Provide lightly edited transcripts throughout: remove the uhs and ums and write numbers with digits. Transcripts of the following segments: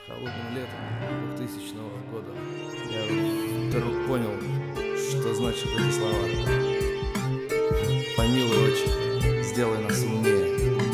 Холодным летом 2000 года я вдруг понял, что значат эти слова. Помилуй, отче, сделай нас умнее.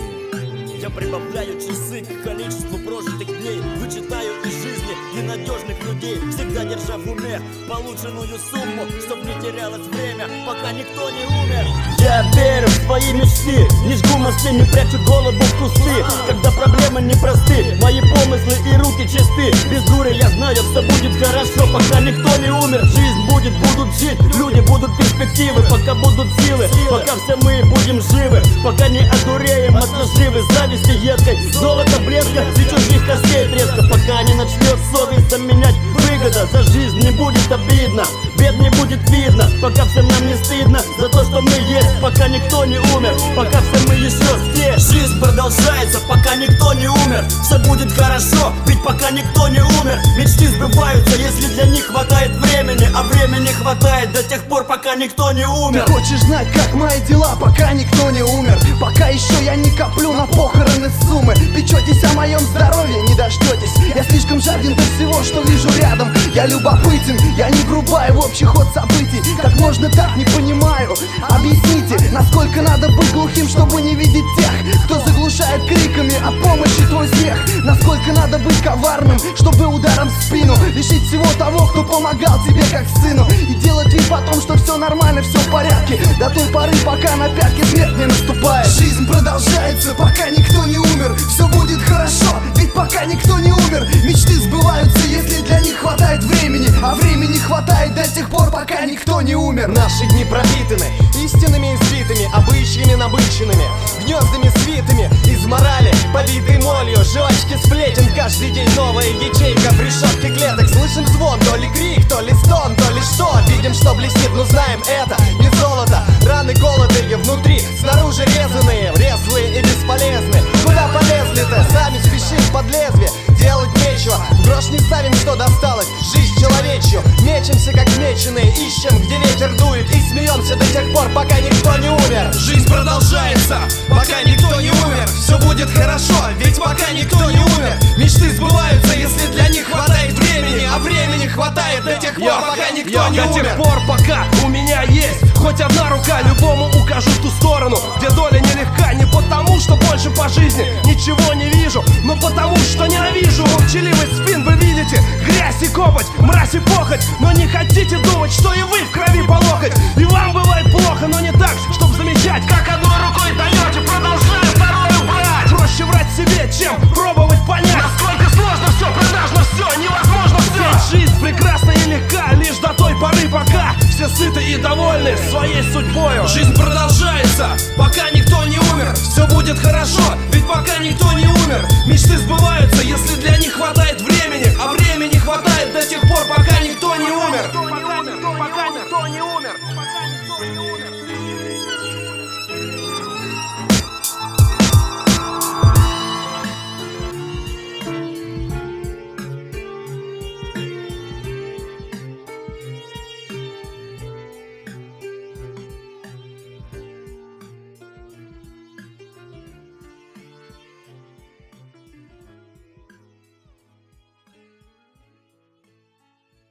Я прибавляю часы к количеству прожитых дней, вычитаю из жизни ненадежных людей, всегда держа в уме полученную сумму, чтоб не терялось время, пока никто не умер. Я верю в свои мечты, не жгу мосты, не прячу голову в кусты, когда проблемы непросты, мои помыслы и руки чисты. Без дури я знаю, все будет хорошо, пока никто не умер. Жизнь будет, будут жить, люди будут перспективы, пока будут силы, пока все мы будем живы, пока не одуреем от наживы, зависти едкой, золото блеска и чужих костей треска, пока не начнет совесть заменять выгода. За жизнь не будет обидно, бед не будет видно, пока всем нам не стыдно за то, что мы есть, пока никто не умер, пока все мы еще здесь. Жизнь продолжается, пока никто не умер, все будет хорошо, ведь пока никто не умер. Мечты сбываются, если для них хватает времени, а времени хватает до тех пор, пока никто не умер. Ты хочешь знать, как мои дела, пока никто не умер, пока еще я не коплю на похороны суммы. Печетесь о моем здоровье, не дождетесь. Я слишком жаден до всего, что вижу рядом. Я любопытен, я не врубаю в общий ход событий. Как можно так, не понимаю. Объясните, насколько надо быть глухим, чтобы не видеть тех, кто заглушает криками о помощи твой смех. Насколько надо быть коварным, чтобы ударом в спину лишить всего того, кто помогал тебе как сыну, и делать вид потом, что все нормально, все в порядке, до той поры, пока на пятки смерть не наступает. Жизнь продолжается, пока никто не умер, все будет хорошо, ведь пока никто не умер. Мечты сбываются, если для них хватает времени, а времени хватает до тех пор, пока никто не умер. Наши дни пропитаны истинными избитыми, обычными набыченными, гнездами свитыми из морали, побитой молью, жвачки сплетен. Каждый день новая ячейка в решетке клеток. Слышим звон, то ли крик, то ли стон, то ли что. Видим, что блестит, но знаем, это не золото. Раны голодные внутри, снаружи резаные, резвые и бесполезны. Куда полезли-то? Сами спешим под лезвие, делать нечего, в грош не ставим, что досталось. Жизнь человечью, мечемся как меченые, ищем, где ветер дует, и смеемся до тех пор, пока никто не умер. Жизнь продолжается, пока никто не умер, все будет хорошо, ведь пока никто не умер. Мечты сбываются, если для них хватает времени, а времени хватает до тех пор, пока никто не умер. До тех пор, пока у меня есть хоть одна рука, любому укажу в ту сторону, где доля нелегка. Не потому, что больше по жизни ничего не вижу, но потому, что ненавижу молчаливый спин. Вы видите грязь и копоть, мразь и похоть, но не хотите думать, что и вы в крови по локоть. И вам бывает плохо, но не так, чтоб замечать, как одной рукой даете, продолжая вторую брать. Проще врать себе, чем пробовать понять, насколько сложно все, продажно все, невозможно все. Ведь жизнь прекрасна и легка, лишь до той поры, пока все сыты и довольны своей судьбою. Жизнь продолжается, пока никто не умер, все будет хорошо, ведь пока никто не умер. Мечты сбываются,